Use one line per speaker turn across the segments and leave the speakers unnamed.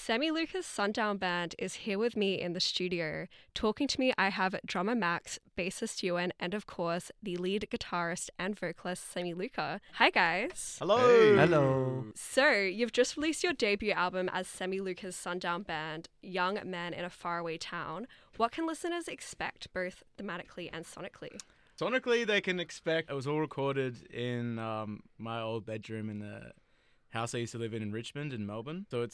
Semi Lucas Sundown Band is here with me in the studio. Talking to me, I have drummer Max, bassist Ewan, and of course, the lead guitarist and vocalist Semi Luca. Hi, guys.
Hello.
Hey.
Hello.
So, you've just released your debut album as Semi Luca's Sundown Band, Young Men in a Faraway Town. What can listeners expect, both thematically and sonically?
Sonically, they can expect it was all recorded in my old bedroom in the house I used to live in Richmond in Melbourne. So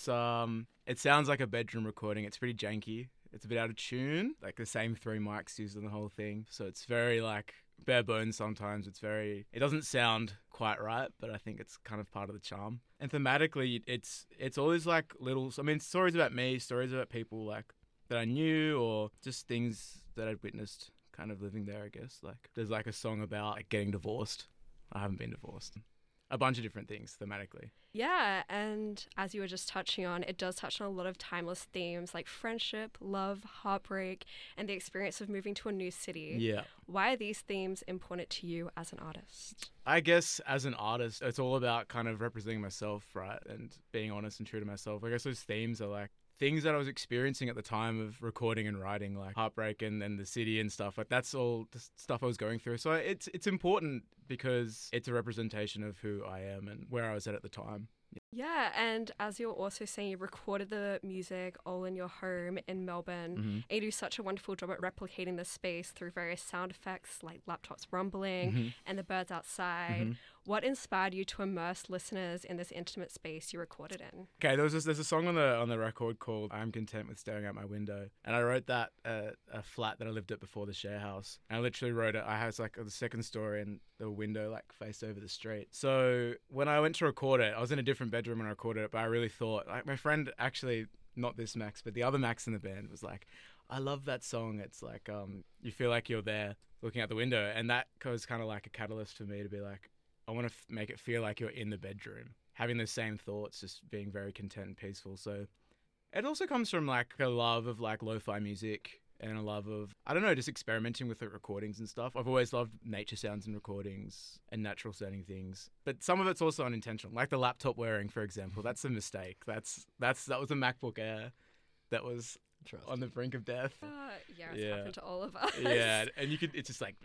it sounds like a bedroom recording. It's pretty janky. It's a bit out of tune, like the same 3 mics used in the whole thing. So it's very like bare bones sometimes. It doesn't sound quite right, but I think it's kind of part of the charm. And thematically, it's always like stories about me, stories about people like that I knew, or just things that I'd witnessed kind of living there, I guess. Like there's like a song about like getting divorced. I haven't been divorced. A bunch of different things thematically.
Yeah, and as you were just touching on, it does touch on a lot of timeless themes like friendship, love, heartbreak, and the experience of moving to a new city.
Yeah.
Why are these themes important to you as an artist?
I guess as an artist, it's all about kind of representing myself, right? And being honest and true to myself. I guess those themes are like things that I was experiencing at the time of recording and writing, like heartbreak and the city and stuff. Like that's all the stuff I was going through. So it's important because it's a representation of who I am and where I was at the time.
Yeah, and as you're also saying, you recorded the music all in your home in Melbourne.
Mm-hmm.
And you do such a wonderful job at replicating the space through various sound effects like laptops rumbling
Mm-hmm.
and the birds outside.
Mm-hmm.
What inspired you to immerse listeners in this intimate space you recorded in?
Okay, there's a song on the record called "I'm Content with Staring Out My Window," and I wrote that at a flat that I lived at before the share house. And I literally wrote it. I had like the second story and the window like faced over the street. So when I went to record it, I was in a different bedroom when I recorded it, but I really thought like my friend actually, not this Max, but the other Max in the band was like, "I love that song. It's like you feel like you're there looking out the window," and that was kind of like a catalyst for me to be like, I want to make it feel like you're in the bedroom, having the same thoughts, just being very content and peaceful. So it also comes from like a love of like lo-fi music and a love of, I don't know, just experimenting with the recordings and stuff. I've always loved nature sounds in recordings and natural sounding things, but some of it's also unintentional, like the laptop wearing, for example. That's a mistake. That was a MacBook Air that was on the brink of death.
It's happened to all of us.
Yeah, and it's just like,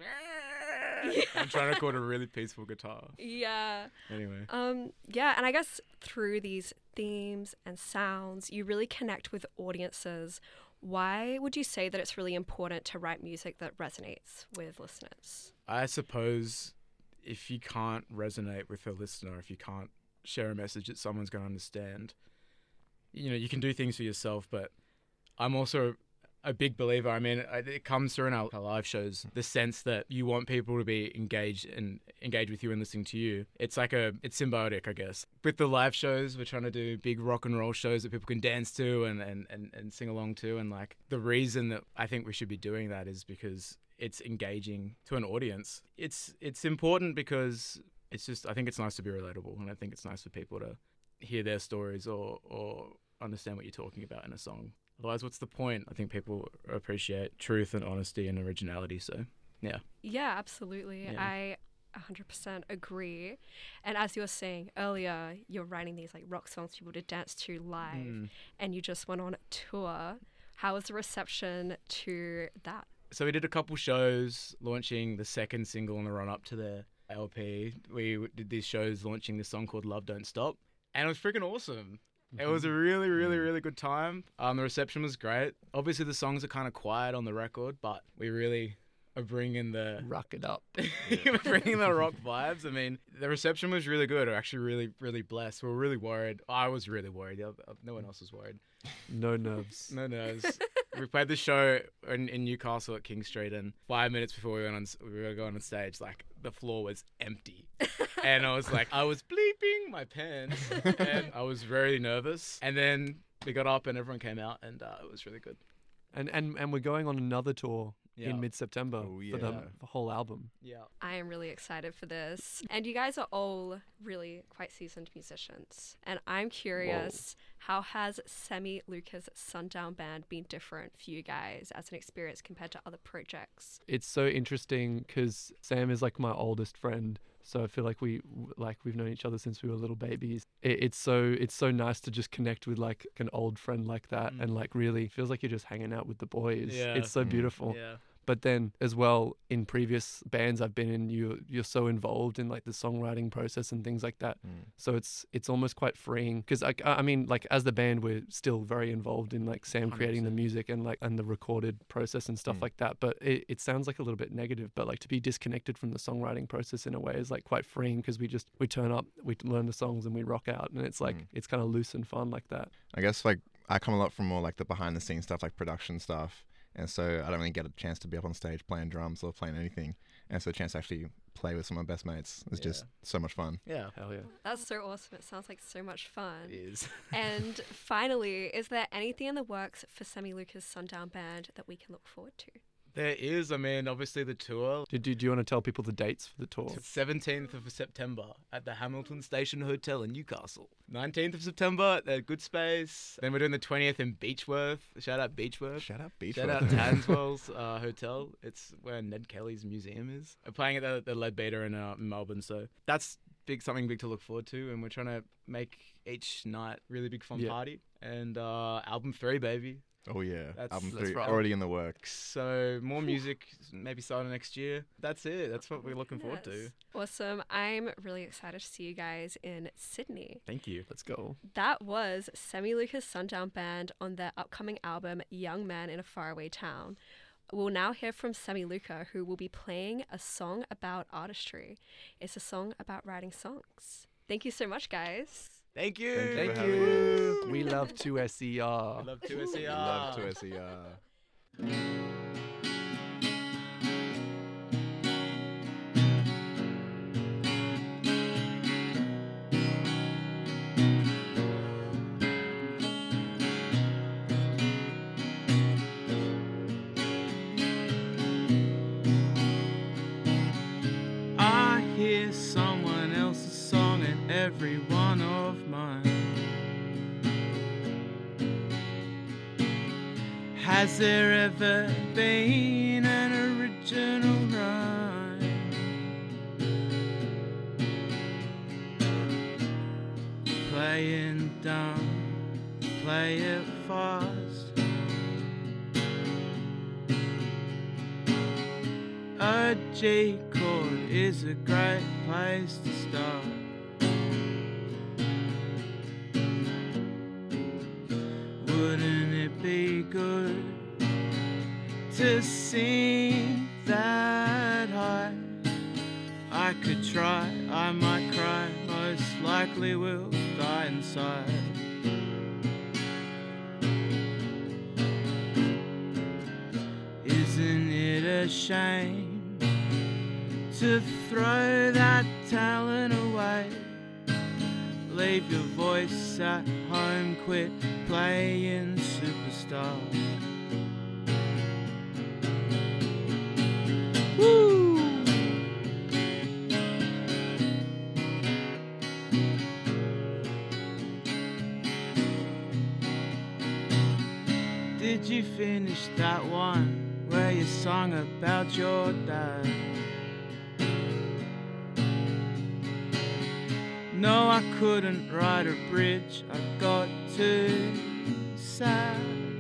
I'm trying to record a really peaceful guitar.
Yeah.
Anyway.
Yeah, and I guess through these themes and sounds, you really connect with audiences. Why would you say that it's really important to write music that resonates with listeners?
I suppose if you can't resonate with a listener, if you can't share a message that someone's going to understand, you can do things for yourself, but I'm also a big believer. I mean, it comes through in our live shows, the sense that you want people to be engaged with you and listening to you. It's like it's symbiotic, I guess. With the live shows, we're trying to do big rock and roll shows that people can dance to and sing along to. And like the reason that I think we should be doing that is because it's engaging to an audience. It's important because I think it's nice to be relatable, and I think it's nice for people to hear their stories or understand what you're talking about in a song. Otherwise, what's the point? I think people appreciate truth and honesty and originality, so yeah.
Yeah, absolutely.
Yeah.
I 100% agree. And as you were saying earlier, you're writing these like rock songs for people to dance to live, and you just went on tour. How was the reception to that?
So we did a couple shows launching the second single in the run-up to the LP. We did these shows launching this song called Love Don't Stop, and it was freaking awesome. It was a really, really, really good time. The reception was great. Obviously, the songs are kind of quiet on the record, but we really are bringing the...
Rock it up.
We're bringing the rock vibes. I mean, the reception was really good. We're actually really, really blessed. We were really worried. I was really worried. No one else was worried.
No nerves.
No nerves. We played the show in Newcastle at King Street, and 5 minutes before we were going on stage, like the floor was empty, and I was bleeping my pants, and I was very nervous. And then we got up, and everyone came out, and it was really good.
And we're going on another tour
Yeah.
in mid-September for the whole album.
Yeah.
I am really excited for this. And you guys are all really quite seasoned musicians. And I'm curious, how has Semi Luca's Sundown Band been different for you guys as an experience compared to other projects?
It's so interesting because Sam is like my oldest friend. So I feel like we've known each other since we were little babies. It's so nice to just connect with like an old friend like that, and like really feels like you're just hanging out with the boys.
Yeah.
It's so beautiful.
Yeah.
But then as well, in previous bands I've been in, you're so involved in like the songwriting process and things like that. So it's almost quite freeing, because I mean, like as the band, we're still very involved in like Sam creating the music and the recorded process and stuff like that. But it sounds like a little bit negative, but like to be disconnected from the songwriting process in a way is like quite freeing, because we turn up, we learn the songs and we rock out, and it's like it's kind of loose and fun like that.
I guess like I come a lot from more like the behind the scenes stuff, like production stuff. And so I don't really get a chance to be up on stage playing drums or playing anything. And so the chance to actually play with some of my best mates is just so much fun.
Yeah.
Hell yeah.
That's so awesome. It sounds like so much fun.
It is.
And finally, is there anything in the works for Semi Luca's Sundown Band that we can look forward to?
There is. I mean, obviously the tour.
Do you want to tell people the dates for the tour?
17th of September at the Hamilton Station Hotel in Newcastle. 19th of September at the Good Space. Then we're doing the 20th in Beechworth. Shout out Beechworth.
Shout out Beachworth.
Shout out Tanswell's Hotel. It's where Ned Kelly's museum is. We're playing at the Leadbeater in Melbourne. So that's something big to look forward to. And we're trying to make each night really big fun party. And album 3, baby.
Oh yeah, album
that's
3
right.
already in the works.
So more music, maybe starting next year. That's it. That's what we're looking forward to.
Awesome. I'm really excited to see you guys in Sydney.
Thank you.
Let's go.
That was Semi Luca's Sundown Band on their upcoming album, Young Man in a Faraway Town. We'll now hear from Semi Luca, who will be playing a song about artistry. It's a song about writing songs. Thank you so much, guys.
Thank you.
Thank you.
We love 2SER.
We love 2SER.
We love 2SER.
I hear someone else's song in every one of mine. Has there ever been an original rhyme? Playing dumb, play it fast. A G chord is a great place to start. Wouldn't it be good to sing that high? I could try, I might cry, most likely will die inside. Isn't it a shame to throw that talent away? Leave your voice at home, quit playing superstar. Woo! Did you finish that one where you sung about your dad? No, I couldn't write a bridge, I got too sad.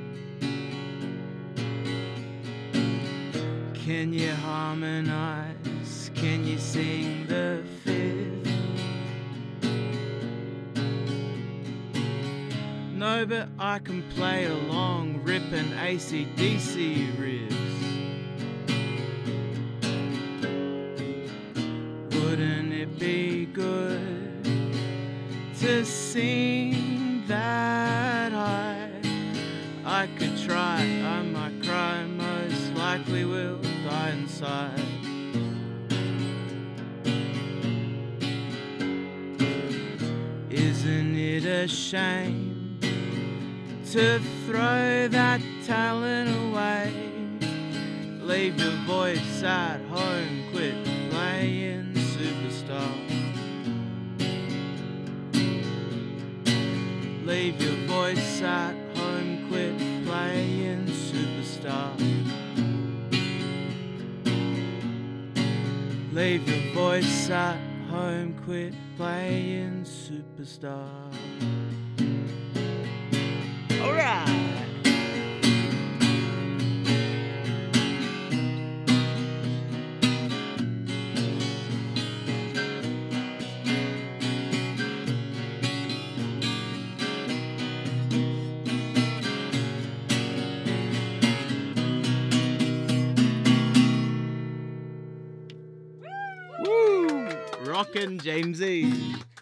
Can you harmonize? Can you sing the fifth? No, but I can play along, ripping AC/DC riffs. Wouldn't it be good to sing that high? I could try, I might cry, most likely will die inside. Isn't it a shame to throw that talent away? Leave your voice at home, quit playing superstar. Leave your voice at home, quit playing superstar. Leave your voice at home, quit playing superstar. Alright. Woo! Rockin' Jamesy.